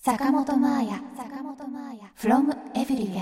坂本真綾 from everywhere。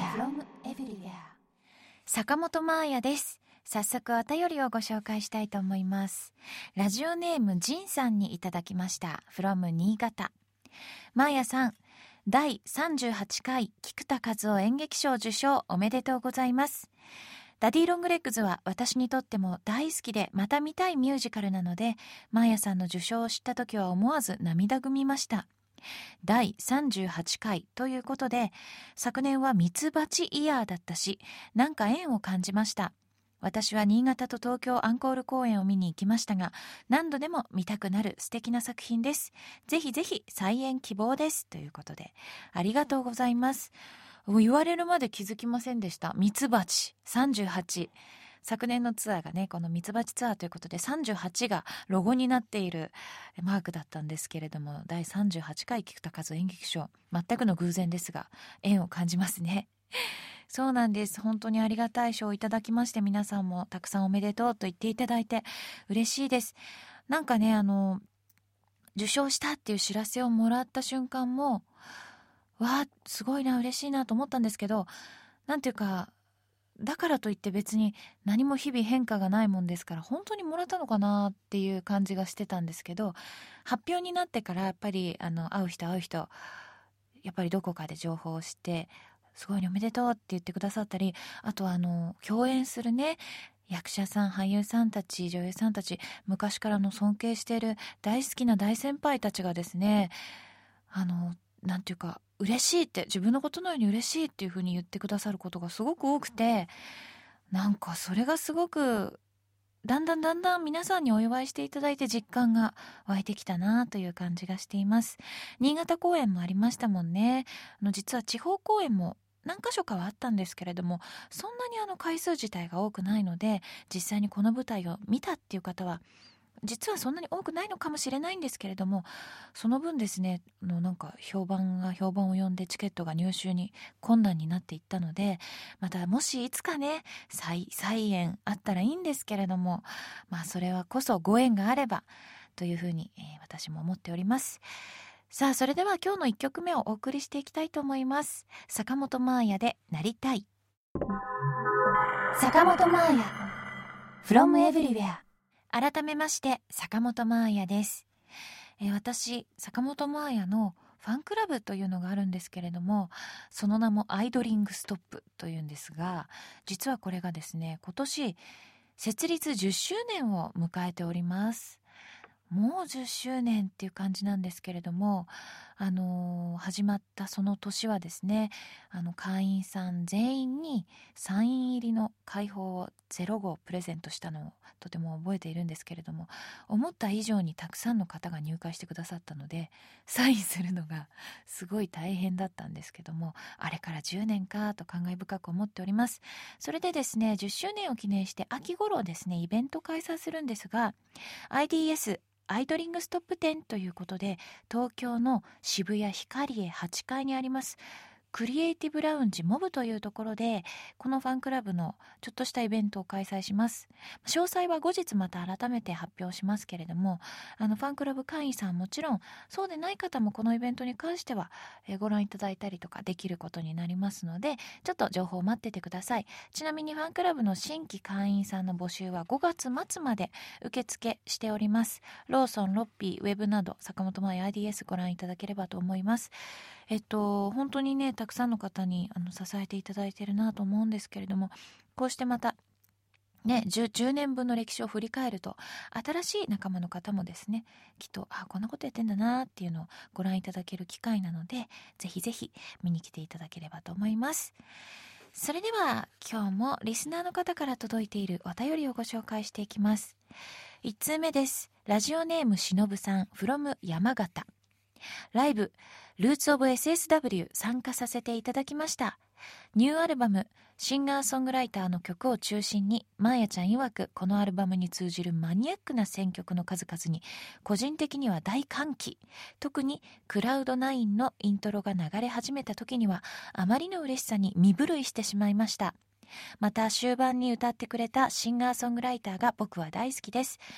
坂本真綾です。早速お便りをご紹介したいと思います。ラジオネームジンさんにいただきました。 from 新潟。真綾さん、第38回菊田一夫演劇賞受賞おめでとうございます。ダディロングレッグズは私にとっても大好きでまた見たいミュージカルなので、真綾さんの受賞を知った時は思わず涙ぐみました。第38回ということで、昨年はミツバチイヤーだったし、なんか縁を感じました。私は新潟と東京アンコール公演を見に行きましたが、何度でも見たくなる素敵な作品です。ぜひぜひ再演希望です。ということで、ありがとうございます。言われるまで気づきませんでした。ミツバチ38。昨年のツアーがね、このミツバチツアーということで38がロゴになっているマークだったんですけれども、第38回菊田一夫演劇賞、全くの偶然ですが縁を感じますね。そうなんです。本当にありがたい賞をいただきまして、皆さんもたくさんおめでとうと言っていただいて嬉しいです。なんかね、受賞したっていう知らせをもらった瞬間も、わあすごいな、嬉しいなと思ったんですけど、なんていうか、だからといって別に何も日々変化がないもんですから、本当にもらったのかなっていう感じがしてたんですけど、発表になってからやっぱり会う人やっぱりどこかで情報を知って、すごいおめでとうって言ってくださったり、あとは共演するね役者さん、俳優さんたち、女優さんたち、昔からの尊敬している大好きな大先輩たちがですね、なんていうか、嬉しいって、自分のことのように嬉しいっていう風に言ってくださることがすごく多くて、なんかそれがすごくだんだん皆さんにお祝いしていただいて実感が湧いてきたなという感じがしています。新潟公演もありましたもんね。実は地方公演も何箇所かはあったんですけれども、そんなに回数自体が多くないので、実際にこの舞台を見たっていう方は実はそんなに多くないのかもしれないんですけれども、その分ですね、なんか評判を呼んでチケットが入手に困難になっていったので、またもしいつかね再演あったらいいんですけれども、それはこそご縁があればというふうに、私も思っております。さあ、それでは今日の1曲目をお送りしていきたいと思います。坂本真綾でなりたい。 坂本真綾 from everywhere。 改めまして坂本真綾です。私坂本真綾のファンクラブというのがあるんですけれども、その名もアイドリングストップというんですが、実はこれがですね、今年設立10周年を迎えております。もう10周年っていう感じなんですけれども、始まったその年はですね、会員さん全員にサイン入りの会報を0号プレゼントしたのをとても覚えているんですけれども、思った以上にたくさんの方が入会してくださったので、サインするのがすごい大変だったんですけども、あれから10年かと感慨深く思っております。それでですね、10周年を記念して秋頃ですね、イベントを開催するんですが、 IDSアイドリングストップ10ということで、東京の渋谷ヒカリエ8階にありますクリエイティブラウンジモブというところで、このファンクラブのちょっとしたイベントを開催します。詳細は後日また改めて発表しますけれども、ファンクラブ会員さんはもちろん、そうでない方もこのイベントに関してはご覧いただいたりとかできることになりますので、ちょっと情報を待っててください。ちなみにファンクラブの新規会員さんの募集は5月末まで受付しております。ローソン、ロッピー、ウェブなど坂本真綾 IDS ご覧いただければと思います。本当にね、たくさんの方に支えていただいているなと思うんですけれども、こうしてまたね、10年分の歴史を振り返ると、新しい仲間の方もですね、きっとこんなことやってんだなっていうのをご覧いただける機会なので、ぜひぜひ見に来ていただければと思います。それでは今日もリスナーの方から届いているお便りをご紹介していきます。1通目です。ラジオネームしのぶさん from 山形。ライブルーツオブ SSW 参加させていただきました。ニューアルバムシンガーソングライターの曲を中心に、まーやちゃん曰くこのアルバムに通じるマニアックな選曲の数々に個人的には大歓喜。特にクラウド9のイントロが流れ始めた時にはあまりの嬉しさに身震いしてしまいました。また終盤に歌ってくれたシンガーソングライターが僕は大好きです。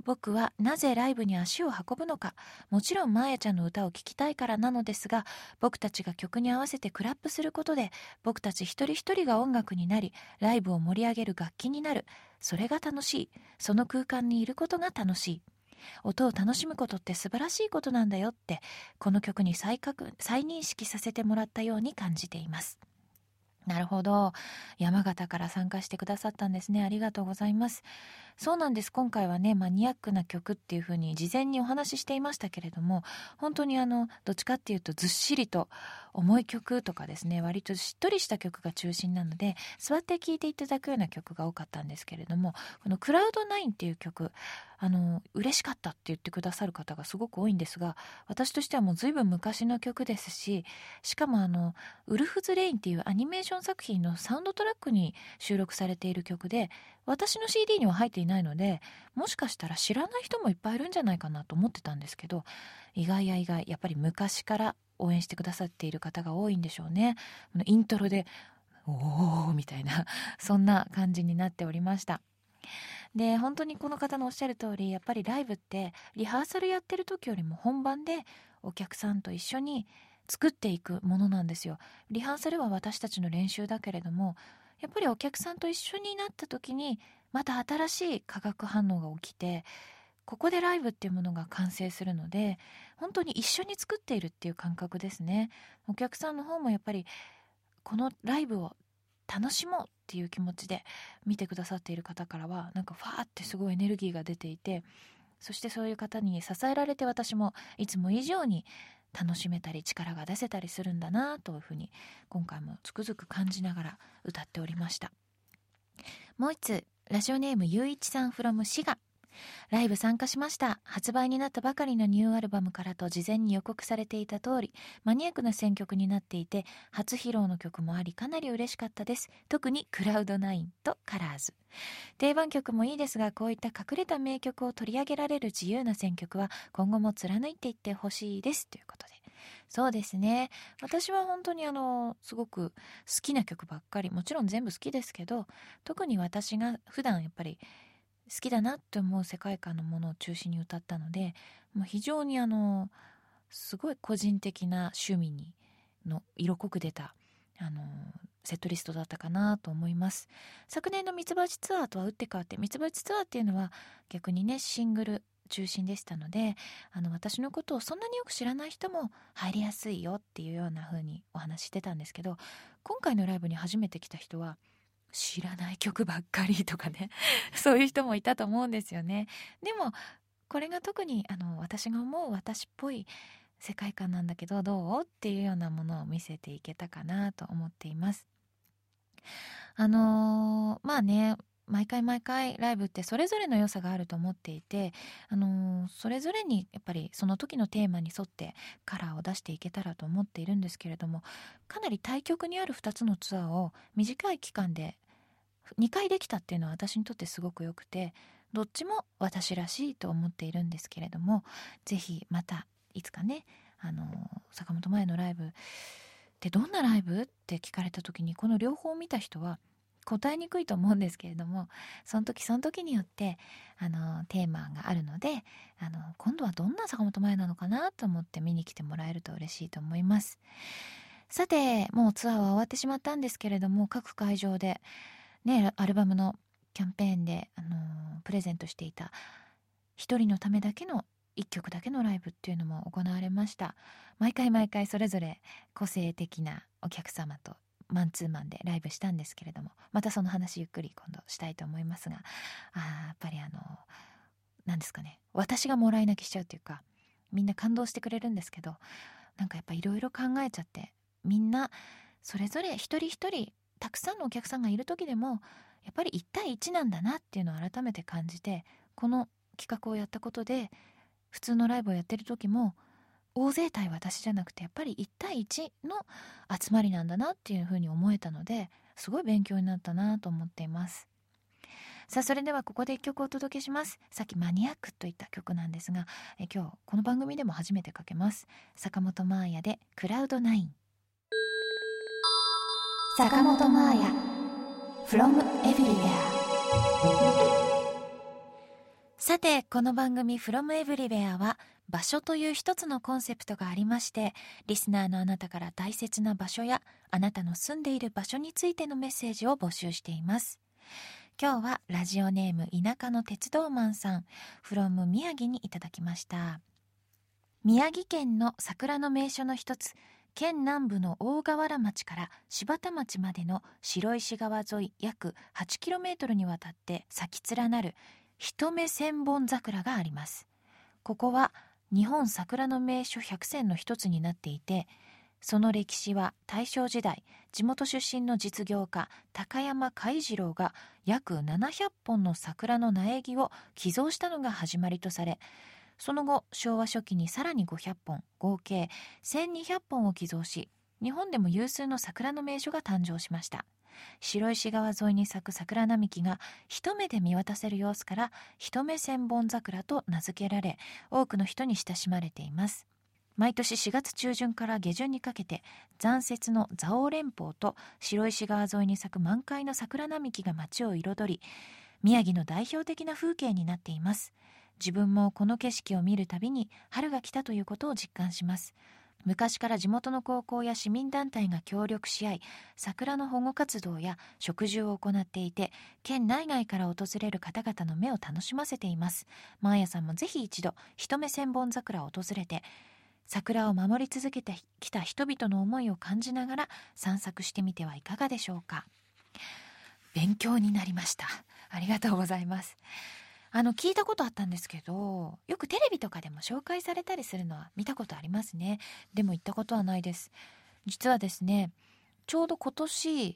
僕はなぜライブに足を運ぶのか、もちろんマーヤちゃんの歌を聴きたいからなのですが、僕たちが曲に合わせてクラップすることで、僕たち一人一人が音楽になり、ライブを盛り上げる楽器になる。それが楽しい。その空間にいることが楽しい。音を楽しむことって素晴らしいことなんだよって、この曲に再認識させてもらったように感じています。なるほど。山形から参加してくださったんですね。ありがとうございます。そうなんです。今回はね、マニアックな曲っていう風に事前にお話ししていましたけれども、本当にどっちかっていうとずっしりと重い曲とかですね、割としっとりした曲が中心なので、座って聴いていただくような曲が多かったんですけれども、このクラウド9っていう曲、嬉しかったって言ってくださる方がすごく多いんですが、私としてはもう随分昔の曲ですし、しかもウルフズ・レインっていうアニメーション作品のサウンドトラックに収録されている曲で、私の CD には入っていないので、もしかしたら知らない人もいっぱいいるんじゃないかなと思ってたんですけど、意外やっぱり昔から応援してくださっている方が多いんでしょうね。イントロでおーみたいなそんな感じになっておりました。で、本当にこの方のおっしゃる通り、やっぱりライブってリハーサルやってる時よりも本番でお客さんと一緒に作っていくものなんですよ。リハーサルは私たちの練習だけれども、やっぱりお客さんと一緒になった時にまた新しい化学反応が起きて、ここでライブっていうものが完成するので、本当に一緒に作っているっていう感覚ですね。お客さんの方もやっぱりこのライブを楽しもうっていう気持ちで見てくださっている方からは、なんかファーってすごいエネルギーが出ていて、そしてそういう方に支えられて、私もいつも以上に楽しめたり力が出せたりするんだなというふうに、今回もつくづく感じながら歌っておりました。もう一つ、ラジオネームゆういちさん from 滋賀。ライブ参加しました。発売になったばかりのニューアルバムからと事前に予告されていた通り、マニアックな選曲になっていて、初披露の曲もありかなり嬉しかったです。特にクラウド9とカラーズ。定番曲もいいですが、こういった隠れた名曲を取り上げられる自由な選曲は今後も貫いていってほしいですということで。そうですね。私は本当にすごく好きな曲ばっかり、もちろん全部好きですけど、特に私が普段やっぱり好きだなって思う世界観のものを中心に歌ったので、もう非常にすごい個人的な趣味の色濃く出たセットリストだったかなと思います。昨年のミツバチツアーとは打って変わって、ミツバチツアーっていうのは逆にね、シングル中心でしたので、私のことをそんなによく知らない人も入りやすいよっていうような風にお話ししてたんですけど、今回のライブに初めて来た人は知らない曲ばっかりとかねそういう人もいたと思うんですよね。でもこれが特に私が思う私っぽい世界観なんだけど、どうっていうようなものを見せていけたかなと思っています。まあね、毎回ライブってそれぞれの良さがあると思っていて、それぞれにやっぱりその時のテーマに沿ってカラーを出していけたらと思っているんですけれども、かなり対極にある2つのツアーを短い期間で2回できたっていうのは私にとってすごく良くて、どっちも私らしいと思っているんですけれども、ぜひまたいつかね、坂本真綾のライブってどんなライブって聞かれた時に、この両方を見た人は答えにくいと思うんですけれども、その時によってテーマがあるので、今度はどんな坂本真綾なのかなと思って見に来てもらえると嬉しいと思います。さて、もうツアーは終わってしまったんですけれども、各会場でね、アルバムのキャンペーンでプレゼントしていた一人のためだけの一曲だけのライブっていうのも行われました。毎回それぞれ個性的なお客様とマンツーマンでライブしたんですけれども、またその話ゆっくり今度したいと思いますが、やっぱり何ですかね、私がもらい泣きしちゃうっていうか、みんな感動してくれるんですけど、なんかやっぱいろいろ考えちゃって、みんなそれぞれ一人一人たくさんのお客さんがいる時でもやっぱり1対1なんだなっていうのを改めて感じて、この企画をやったことで普通のライブをやってる時も大勢対私じゃなくて、やっぱり1対1の集まりなんだなっていうふうに思えたので、すごい勉強になったなと思っています。さあ、それではここで1曲お届けします。さっきマニアックといった曲なんですが、今日この番組でも初めてかけます。坂本真綾でクラウド9。 坂本真綾 From Everywhere。 ささて、この番組 From Everywhere は場所という一つのコンセプトがありまして、リスナーのあなたから大切な場所やあなたの住んでいる場所についてのメッセージを募集しています。今日はラジオネーム田舎の鉄道マンさん from 宮城にいただきました。宮城県の桜の名所の一つ、県南部の大河原町から柴田町までの白石川沿い約 8km にわたって咲き連なる一目千本桜があります。ここは日本桜の名所100選の一つになっていて、その歴史は大正時代、地元出身の実業家高山海次郎が約700本の桜の苗木を寄贈したのが始まりとされ、その後昭和初期にさらに500本、合計1200本を寄贈し、日本でも有数の桜の名所が誕生しました。白石川沿いに咲く桜並木が一目で見渡せる様子から一目千本桜と名付けられ、多くの人に親しまれています。毎年4月中旬から下旬にかけて、残雪の蔵王連峰と白石川沿いに咲く満開の桜並木が街を彩り、宮城の代表的な風景になっています。自分もこの景色を見るたびに春が来たということを実感します。昔から地元の高校や市民団体が協力し合い、桜の保護活動や植樹を行っていて、県内外から訪れる方々の目を楽しませています。マーヤさんもぜひ一度一目千本桜を訪れて、桜を守り続けてきた人々の思いを感じながら散策してみてはいかがでしょうか。勉強になりました。ありがとうございます。聞いたことあったんですけど、よくテレビとかでも紹介されたりするのは見たことありますね。でも行ったことはないです。実はですね、ちょうど今年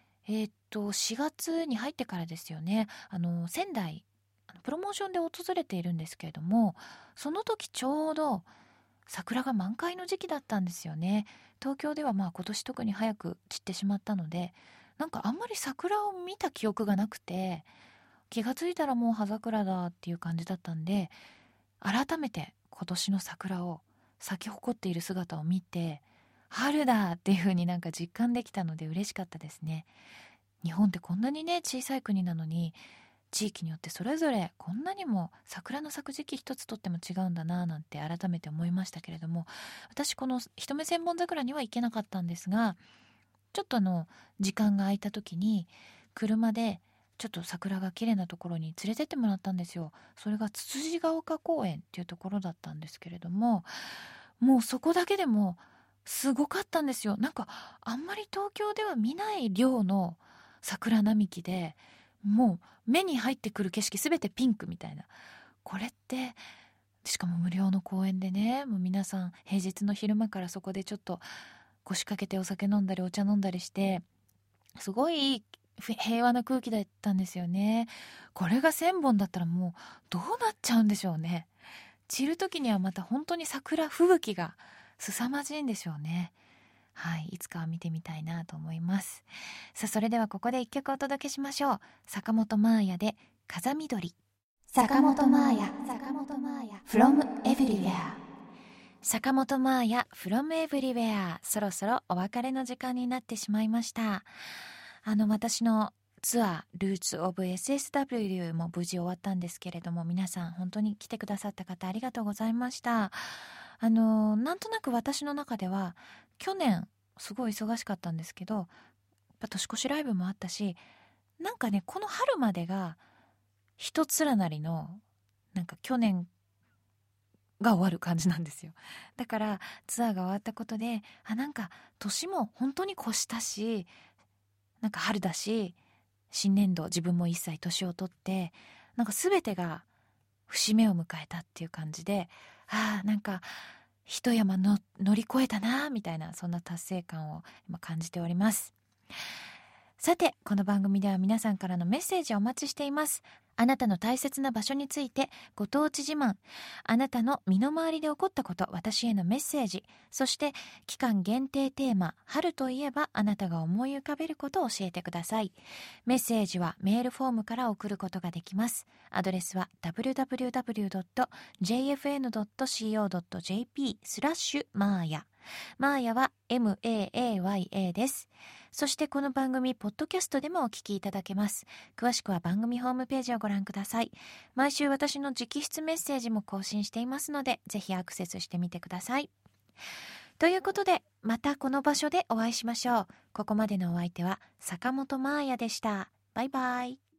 4月に入ってからですよね、仙台プロモーションで訪れているんですけれども、その時ちょうど桜が満開の時期だったんですよね。東京では今年特に早く散ってしまったので、なんかあんまり桜を見た記憶がなくて、気がついたらもう葉桜だっていう感じだったんで、改めて今年の桜を咲き誇っている姿を見て、春だっていう風になんか実感できたので嬉しかったですね。日本ってこんなにね小さい国なのに、地域によってそれぞれこんなにも桜の咲く時期一つとっても違うんだななんて改めて思いましたけれども、私この一目千本桜には行けなかったんですが、ちょっと時間が空いた時に車でちょっと桜が綺麗なところに連れてってもらったんですよ。それがつつじが丘公園っていうところだったんですけれども、もうそこだけでもすごかったんですよ。なんかあんまり東京では見ない量の桜並木で、もう目に入ってくる景色すべてピンクみたいな、これってしかも無料の公園でね、もう皆さん平日の昼間からそこでちょっと腰掛けてお酒飲んだりお茶飲んだりして、すごい平和な空気だったんですよね。これが1000本だったらもうどうなっちゃうんでしょうね。散る時にはまた本当に桜吹雪が凄まじいんでしょうね。はい、いつかは見てみたいなと思います。さあ、それではここで一曲お届けしましょう。坂本真綾で風緑。 坂本真綾 from everywhere。 坂本真綾 from everywhere。 そろそろお別れの時間になってしまいました。私のツアールーツオブ SSW も無事終わったんですけれども、皆さん本当に来てくださった方ありがとうございました。なんとなく私の中では去年すごい忙しかったんですけど、やっぱ年越しライブもあったし、なんかねこの春までが一つらなりのなんか去年が終わる感じなんですよ。だからツアーが終わったことで、なんか年も本当に越したし、なんか春だし、新年度自分も一歳年を取って、なんか全てが節目を迎えたっていう感じで、なんか一山の乗り越えたなみたいな、そんな達成感を今感じております。さて、この番組では皆さんからのメッセージをお待ちしています。あなたの大切な場所について、ご当地自慢、あなたの身の回りで起こったこと、私へのメッセージ、そして期間限定テーマ、春といえばあなたが思い浮かべることを教えてください。メッセージはメールフォームから送ることができます。アドレスは www.jfn.co.jp/マーヤは MAAYA です。そしてこの番組ポッドキャストでもお聞きいただけます。詳しくは番組ホームページをご覧覧ください。毎週私の直筆メッセージも更新していますので、ぜひアクセスしてみてください。ということで、またこの場所でお会いしましょう。ここまでのお相手は坂本真綾でした。バイバイ。